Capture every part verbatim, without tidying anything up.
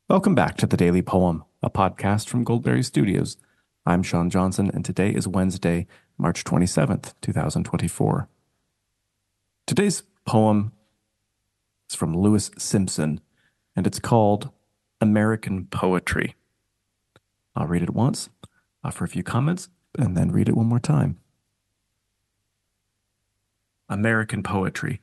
Welcome back to the Daily Poem, a podcast from Goldberry Studios. I'm Sean Johnson, and today is Wednesday, March twenty-seventh, twenty twenty-four. Today's poem is from Lewis Simpson, and it's called American Poetry. I'll read it once, offer a few comments, and then read it one more time. American Poetry.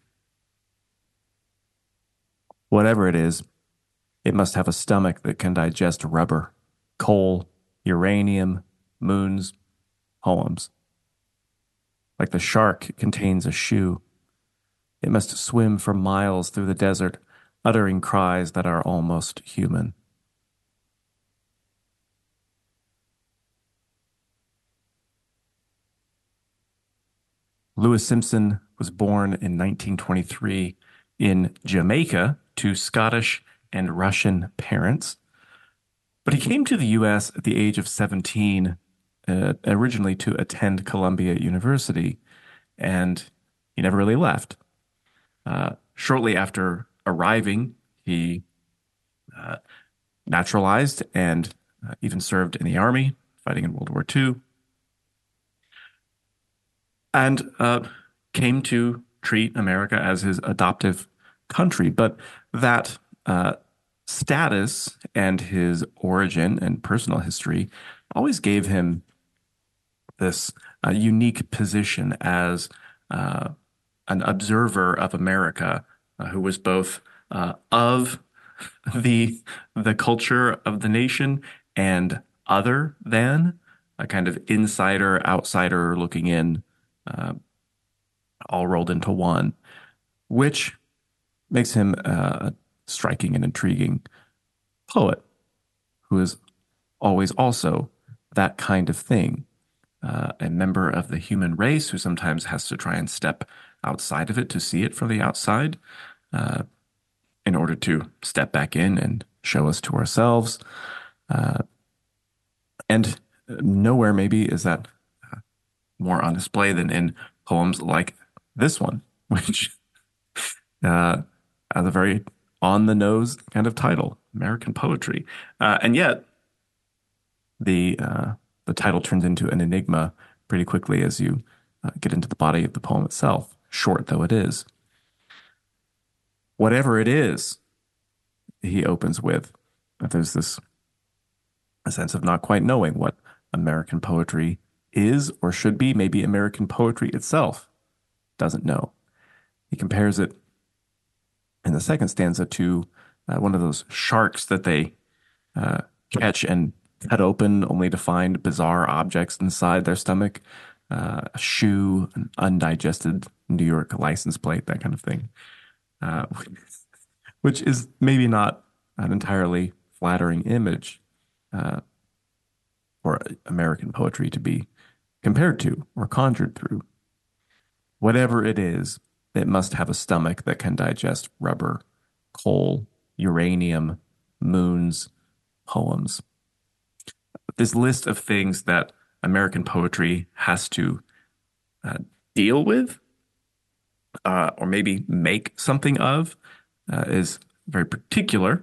Whatever it is, it must have a stomach that can digest rubber, coal, uranium, moons, poems. Like the shark contains a shoe. It must swim for miles through the desert, uttering cries that are almost human. Lewis Simpson was born in nineteen twenty-three in Jamaica to Scottish and Russian parents. But he came to the U S at the age of seventeen, uh, originally to attend Columbia University, and he never really left. Uh, shortly after arriving, he uh, naturalized and uh, even served in the army, fighting in World War Two, and uh, came to treat America as his adoptive country. But that uh, status and his origin and personal history always gave him this uh, unique position as uh, an observer of America, uh, who was both uh, of the the culture of the nation and other than a kind of insider, outsider looking in, uh, all rolled into one, which makes him uh, a striking and intriguing poet who is always also that kind of thing, uh, a member of the human race who sometimes has to try and step outside of it to see it from the outside, uh, in order to step back in and show us to ourselves. Uh, and nowhere maybe is that uh, more on display than in poems like this one, which uh, has a very on the nose kind of title, American Poetry. Uh, and yet the uh, the title turns into an enigma pretty quickly as you uh, get into the body of the poem itself, short though it is. Whatever it is, he opens with, there's this a sense of not quite knowing what American poetry is or should be. Maybe American poetry itself doesn't know. He compares it in the second stanza to uh, one of those sharks that they uh, catch and cut open only to find bizarre objects inside their stomach, uh, a shoe, an undigested New York license plate, that kind of thing, uh, which is maybe not an entirely flattering image uh, for American poetry to be compared to or conjured through. Whatever it is, it must have a stomach that can digest rubber, coal, uranium, moons, poems. This list of things that American poetry has to uh, deal with, uh, or maybe make something of, uh, is very particular.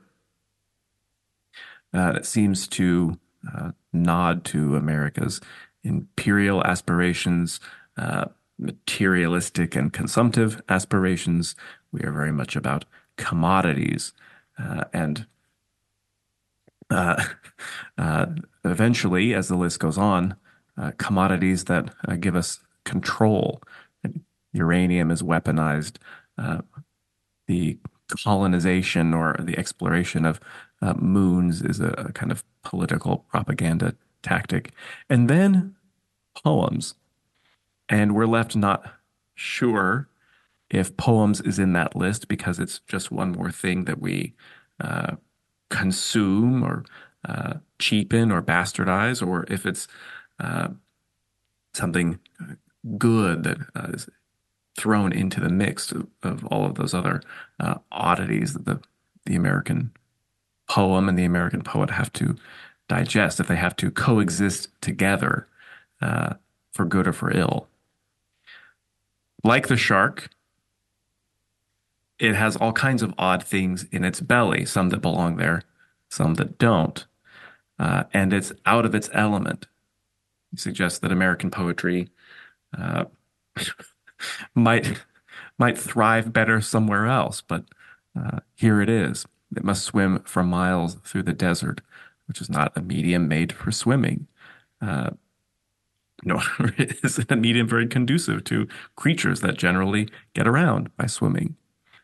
Uh, it seems to uh, nod to America's imperial aspirations, uh, materialistic and consumptive aspirations. We are very much about commodities, uh, and uh, uh, eventually, as the list goes on, uh, commodities that uh, give us control. Uranium is weaponized. Uh, the colonization or the exploration of uh, moons is a, a kind of political propaganda tactic. And then poems. And we're left not sure if poems is in that list because it's just one more thing that we uh, consume or uh, cheapen or bastardize, or if it's uh, something good that uh, is thrown into the mix of, of all of those other uh, oddities that the the American poem and the American poet have to digest, if they have to coexist together, uh, for good or for ill. Like the shark, it has all kinds of odd things in its belly, some that belong there, some that don't. Uh, and it's out of its element. He suggests that American poetry uh, might might thrive better somewhere else, but uh, here it is. It must swim for miles through the desert, which is not a medium made for swimming. Uh, nor is it a medium very conducive to creatures that generally get around by swimming.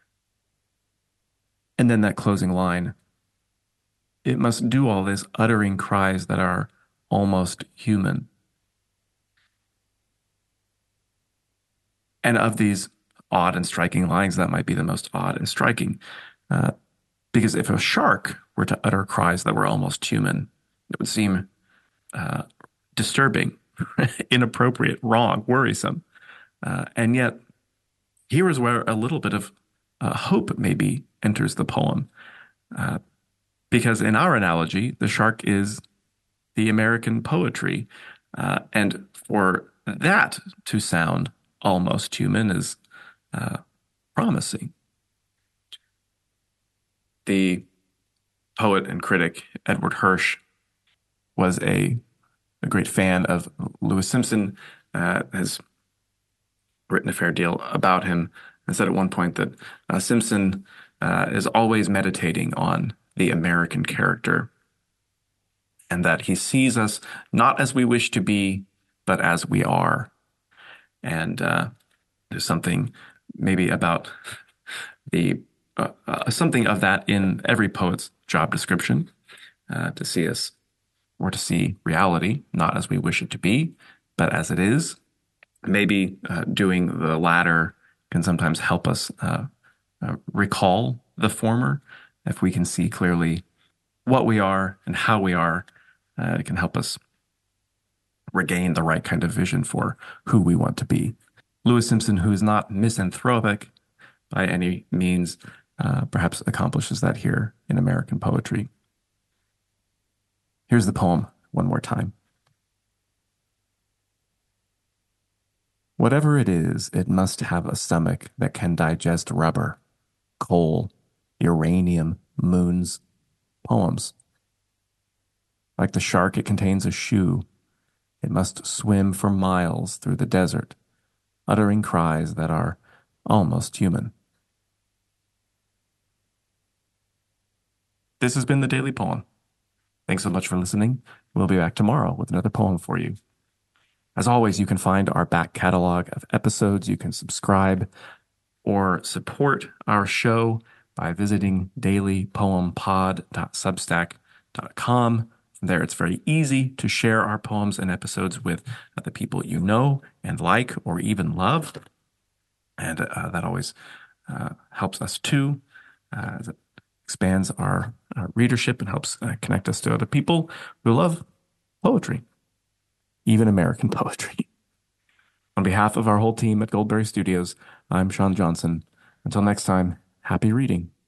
And then that closing line, it must do all this uttering cries that are almost human. And of these odd and striking lines, that might be the most odd and striking. Uh, because if a shark were to utter cries that were almost human, it would seem uh, disturbing, inappropriate, wrong, worrisome. Uh, and yet, here is where a little bit of uh, hope maybe enters the poem. Uh, because in our analogy, the shark is the American poetry. Uh, and for that to sound almost human is uh, promising. The poet and critic Edward Hirsch was a, a great fan of Lewis Simpson, uh, has written a fair deal about him, and said at one point that uh, Simpson uh, is always meditating on the American character, and that he sees us not as we wish to be, but as we are. And uh, there's something maybe about the uh, uh, something of that in every poet's job description, uh, to see us or to see reality not as we wish it to be, but as it is. Maybe uh, doing the latter can sometimes help us uh, uh, recall the former. If we can see clearly what we are and how we are, uh, it can help us regain the right kind of vision for who we want to be. Lewis Simpson, who is not misanthropic by any means, uh, perhaps accomplishes that here in American poetry. Here's the poem one more time. Whatever it is, it must have a stomach that can digest rubber, coal, uranium, moons, poems. Like the shark, it contains a shoe. It must swim for miles through the desert, uttering cries that are almost human. This has been the Daily Poem. Thanks so much for listening. We'll be back tomorrow with another poem for you. As always, you can find our back catalog of episodes. You can subscribe or support our show by visiting daily poem pod dot substack dot com. From there, it's very easy to share our poems and episodes with the people you know and like or even love. And uh, that always uh, helps us too, uh, as it expands our, our readership and helps uh, connect us to other people who love poetry, even American poetry. On behalf of our whole team at Goldberry Studios, I'm Sean Johnson. Until next time, happy reading.